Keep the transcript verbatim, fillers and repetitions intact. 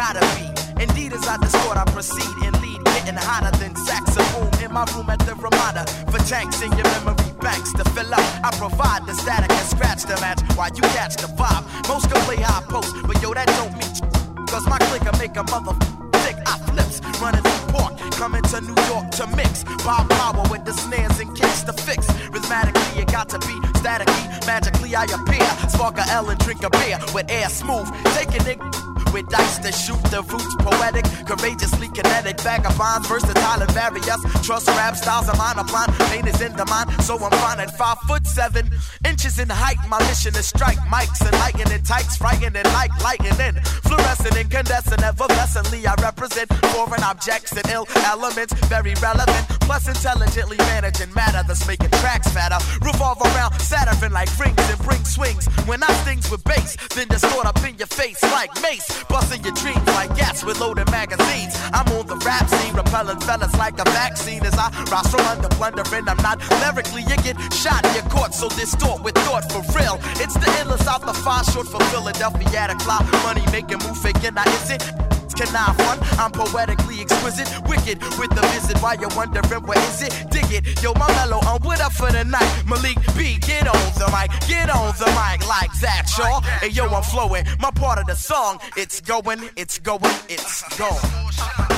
gotta be. Indeed, as I distort, I proceed and lead, getting hotter than saxophone in my room at the Ramada. For tanks in your memory banks to fill up, I provide the static and scratch the match while you catch the vibe. Most can play high post, but yo, that don't mean you. Cause my clicker make a mother thick. I flips, running through Park, coming to New York to mix. Bob Power with the snares and kicks to fix. Rhythmatically, it got to be statically, magically I appear. Spark a L and drink a beer with air smooth. Taking it with dice to shoot the roots, poetic, courageously kinetic, vagabonds, versatile and various. Trust rap styles of mine, applying pain is in the mind, so I'm fine at five foot seven inches in height. My mission is strike mics and lightning tights, frightening like lightning, fluorescent, incandescent, effervescently I represent foreign objects and ill elements, very relevant, plus intelligently managing matter that's making tracks fatter. Revolve around Saturn like rings and bring swings. When I stings with bass, then distort up in your face like mace. Busting your dreams like gas with loaded magazines. I'm on the rap scene, repelling fellas like a vaccine. As I rise from under plundering, I'm not lyrically, you get shot, you're caught. So distort with thought for real. It's the endless out the far short for Philadelphia at a clock. Money making move faking, now is it? Can I fun? I'm poetically exquisite, wicked with the visit. While you're wondering where is it? Dig it, yo, my mellow on what up for the night. Malik B, get on the mic, get on the mic like that, y'all. Hey yo, I'm flowing, my part of the song. It's going, it's going, it's going.